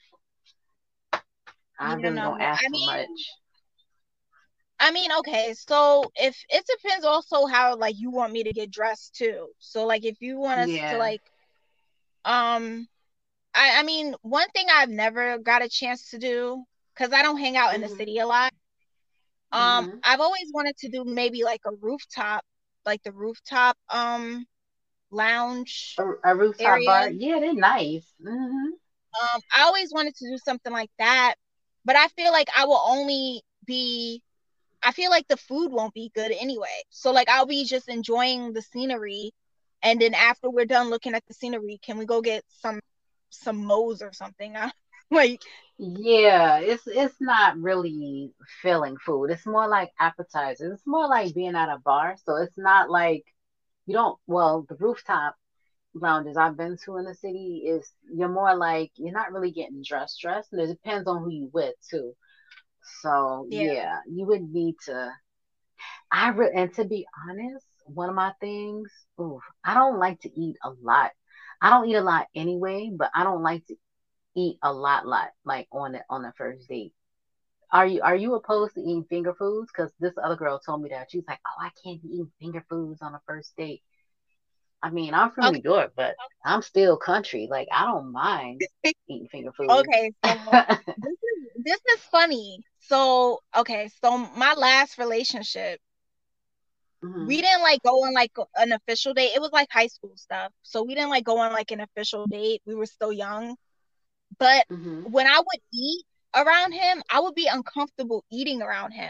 B: I
D: you
B: really
D: know,
B: don't ask for much.
D: I mean, okay, so if it depends also how like you want me to get dressed too. So like if you want us to
B: Yeah.
D: like um I mean one thing I've never got a chance to do because I don't hang out in the
B: Mhm.
D: city a lot.
B: Mhm.
D: I've always wanted to do maybe like a rooftop, like the rooftop lounge
B: A rooftop
D: area.
B: bar. Yeah, they're nice. Mhm.
D: I always wanted to do something like that, but I feel like I will only be I feel like the food won't be good anyway. So like I'll be just enjoying the scenery and then after we're done looking at the scenery, can we go get some mo's or something? Like
B: Yeah, it's not really filling food. It's more like appetizers. It's more like being at a bar. So it's not like you don't, well, the rooftop lounges I've been to in the city is you're more like you're not really getting dressed, and it depends on who you with too. So
D: yeah.
B: yeah, you would need to. And to be honest, one of my things, ooh, I don't like to eat a lot. I don't eat a lot anyway, but I don't like to eat a lot like on the first date. Are you opposed to eating finger foods? Because this other girl told me that she's like, oh, I can't be eating finger foods on a first date. I mean, I'm from New
D: Okay.
B: York, but I'm still country. Like, I don't mind eating finger foods.
D: Okay, so this is funny. So, okay, so my last relationship, we
B: Hmm.
D: didn't like go on like an official date. It was like high school stuff. So we didn't like go on like an official date. We were still young. But
B: Hmm.
D: when I would eat around him, I would be uncomfortable eating around him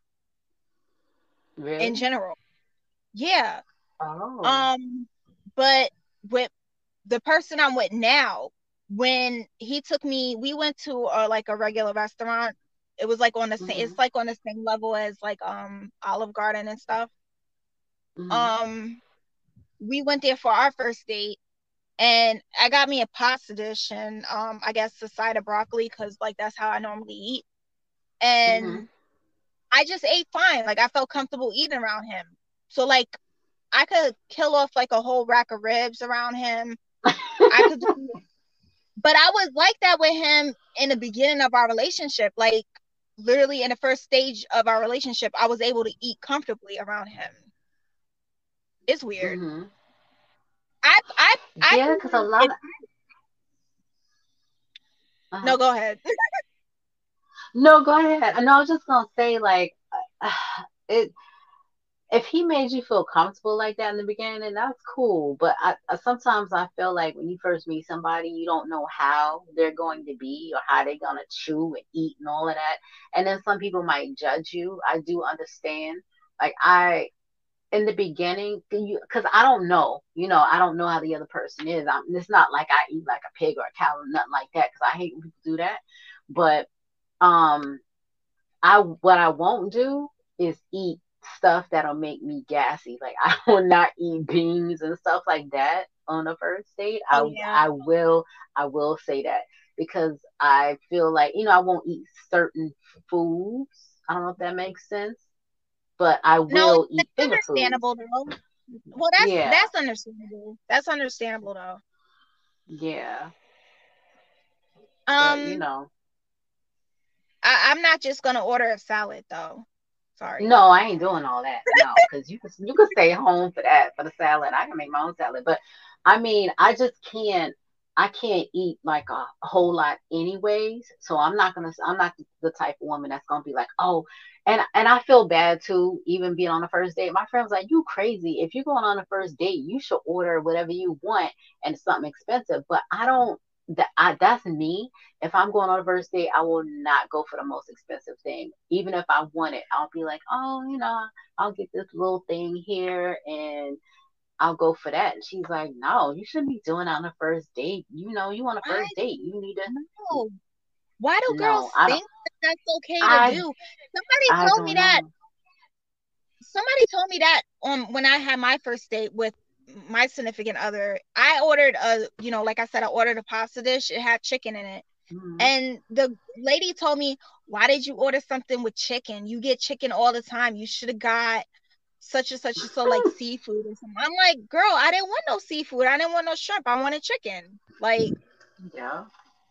D: in
B: Really?
D: general. Yeah.
B: Oh.
D: Um, but with the person I'm with now, when he took me, we went to like a regular restaurant. It was like on the same,
B: Hmm.
D: it's like on the same level as like Olive Garden and stuff.
B: Hmm.
D: Um, we went there for our first date and I got me a pasta dish and I guess a side of broccoli because like that's how I normally eat.
B: Mm-hmm.
D: And I just ate fine. Like I felt comfortable eating around him. So like I could kill off like a whole rack of ribs around him. I could do, but I was like that with him in the beginning of our relationship. Like literally in the first stage of our relationship, I was able to eat comfortably around him. It's weird.
B: Mm-hmm.
D: I
B: Yeah, because a
D: believe
B: lot
D: if
B: of
D: no, go ahead.
B: no, go ahead. No, I was just gonna say like it. If he made you feel comfortable like that in the beginning, that's cool. But sometimes I feel like when you first meet somebody, you don't know how they're going to be or how they're gonna chew and eat and all of that. And then some people might judge you. I do understand. Like in the beginning, because I don't know, I don't know how the other person is. It's not like I eat like a pig or a cow or nothing like that. Because I hate when people do that. But um, what I won't do is eat stuff that'll make me gassy. Like I will not eat beans and stuff like that on a first date.
D: Oh
B: I
D: yeah.
B: I will say that because I feel like I won't eat certain foods. I don't know if that makes sense, but I
D: No,
B: will eat
D: it's
B: finger foods.
D: understandable though. Well,
B: Yeah,
D: that's understandable. That's understandable though.
B: yeah, but
D: Um, I'm not just gonna order a salad though. Sorry.
B: no, I ain't doing all that. No, because you can stay home for that for the salad. I can make my own salad, but I mean, I just can't. I can't eat like a whole lot anyways. So I'm not the type of woman that's gonna be like, oh, and I feel bad too. Even being on the first date, my friend was like, you crazy. If you're going on a first date, you should order whatever you want and something expensive. But I don't. That's me. If I'm going on a first date, I will not go for the most expensive thing. Even if I want it, I'll be like, oh, I'll get this little thing here and I'll go for that. And she's like, no, you shouldn't be doing that on a first date. You on a
D: Why?
B: first date. You need to,
D: No. Why do girls
B: no, I don't,
D: think that that's okay to
B: I,
D: do? Somebody
B: I
D: told me
B: don't
D: that.
B: know.
D: Somebody told me that when I had my first date with my significant other. I ordered like I said, I ordered a pasta dish. It had chicken in it.
B: Mhm.
D: And the lady told me, why did you order something with chicken? You get chicken all the time. You should have got such and such and so like seafood or something. I'm like, girl, I didn't want no seafood. I didn't want no shrimp. I wanted chicken. Like,
B: Yeah.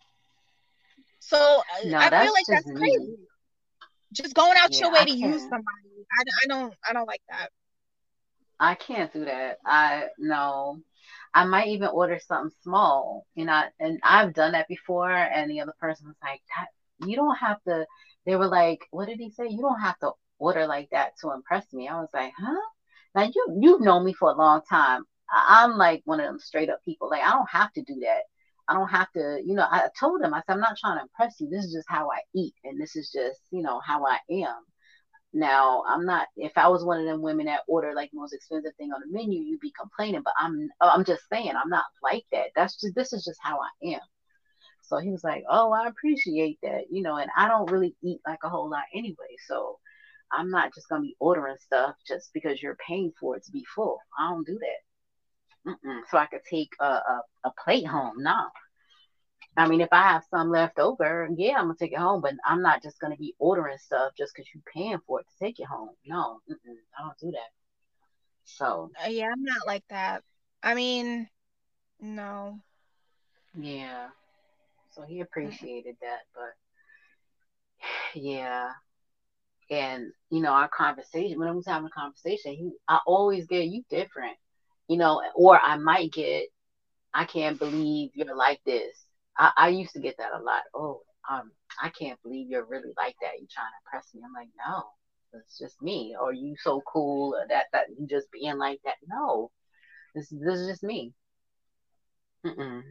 D: so
B: No,
D: I feel
B: that's
D: like
B: just
D: that's
B: me.
D: crazy. Just going out
B: Yeah,
D: your way to use somebody. I don't like that.
B: I can't do that. I no. I might even order something small, and I've done that before. And the other person was like, "That you don't have to." They were like, "What did he say? You don't have to order like that to impress me." I was like, "Huh?" Now you've known me for a long time. I'm like one of them straight up people. Like I don't have to do that. I don't have to. I told him. I said, "I'm not trying to impress you. This is just how I eat, and this is just how I am." Now, I'm not. If I was one of them women that order like the most expensive thing on the menu, you'd be complaining. But I'm just saying, I'm not like that. This is just how I am. So he was like, "Oh, I appreciate that, and I don't really eat like a whole lot anyway, so I'm not just gonna be ordering stuff just because you're paying for it to be full. I don't do that. So I could take a plate home. No, I mean, if I have some left over, yeah, I'm gonna take it home, but I'm not just gonna be ordering stuff just because you're paying for it to take it home. No, I don't do that. So
D: Yeah, I'm not like that. I mean, no.
B: yeah, so he
D: Mm-mm.
B: appreciated that, but yeah, and our conversation when I was having a conversation, I always get you different, or I might get, I can't believe you're like this. I used to get that a lot. Oh, I can't believe you're really like that. You trying to impress me? I'm like, no, it's just me. Or you so cool, or that you just being like that. No, this is just me. Mm-mm.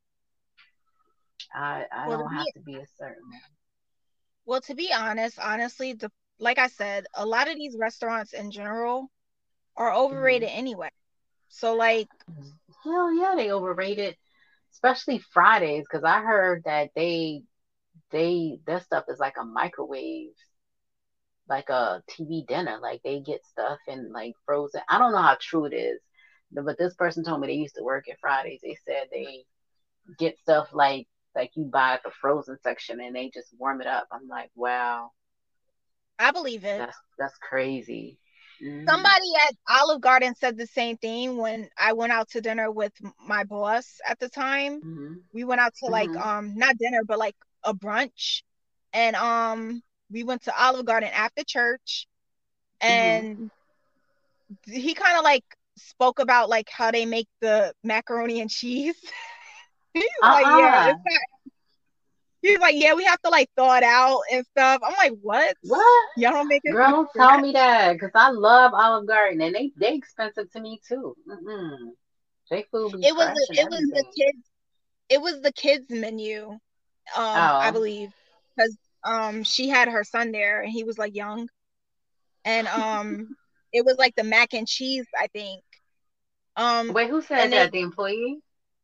B: I
D: Well, to
B: don't
D: be
B: have to be a certain way.
D: well, to be honest, honestly, like I said, a lot of these restaurants in general are
B: Mm-hmm.
D: overrated anyway. So like,
B: Hell yeah, they overrated, especially Fridays, because I heard that their stuff is like a microwave, like a TV dinner. Like they get stuff and like frozen. I don't know how true it is. But this person told me they used to work at Fridays. They said they get stuff like you buy at the frozen section and they just warm it up. I'm like, wow,
D: I believe it.
B: that's crazy. Mm-hmm.
D: Somebody at Olive Garden said the same thing when I went out to dinner with my boss at the time.
B: Mm-hmm.
D: We went out to like
B: Mm-hmm.
D: not dinner but like a brunch, and we went to Olive Garden after church,
B: Mm-hmm.
D: and he kind of like spoke about like how they make the macaroni and cheese. He's like, yeah,
B: Uh-uh.
D: it's not. He's like, yeah, we have to like thaw it out and stuff. I'm like, what?
B: What?
D: Y'all don't make it
B: Girl,
D: from
B: don't tell me
D: scratch?
B: that because I love Olive Garden and they expensive to me too. Mm-mm. They food be
D: It was
B: fresh and
D: it was the
B: everything.
D: kids it was the kids menu, I
B: Oh,
D: believe, because she had her son there and he was like young, and it was like the mac and cheese, I think. Um,
B: wait, who said
D: and they
B: that? The employee?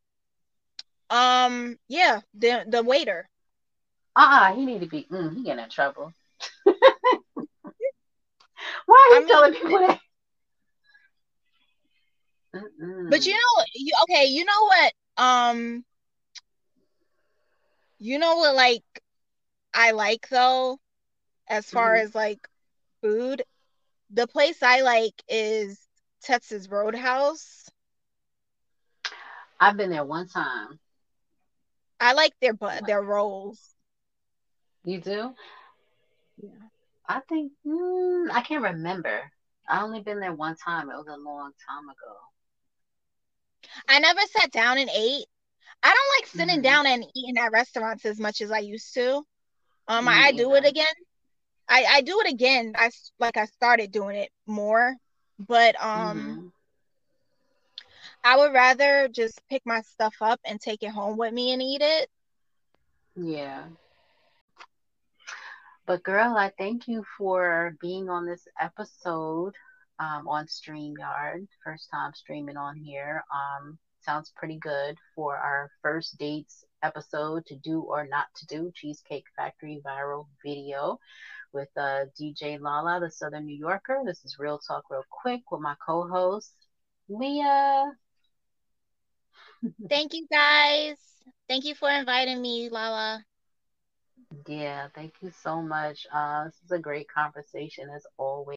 D: yeah, the waiter.
B: He need to be. He getting in trouble. Why are
D: I
B: you
D: mean,
B: telling people that?
D: but
B: Mm-mm.
D: okay, you know what, like I like though, as far
B: Mm-hmm.
D: as like food, the place I like is Texas Roadhouse.
B: I've been there one time.
D: I like their rolls.
B: You do?
D: Yeah.
B: I think I can't remember. I only been there one time. It was a long time ago.
D: I never sat down and ate. I don't like sitting
B: Hmm.
D: down and eating at restaurants as much as I used to.
B: Me
D: I do it
B: either.
D: again. I do it again. I started doing it more, but
B: Hmm.
D: I would rather just pick my stuff up and take it home with me and eat it.
B: Yeah. But girl, I thank you for being on this episode on StreamYard. First time streaming on here. Sounds pretty good for our first dates episode to do or not to do Cheesecake Factory viral video with DJ Lala, the Southern New Yorker. This is Real Talk Real Quick with my co-host Leah.
D: Thank you guys. Thank you for inviting me, Lala.
B: Yeah, thank you so much. This is a great conversation as always.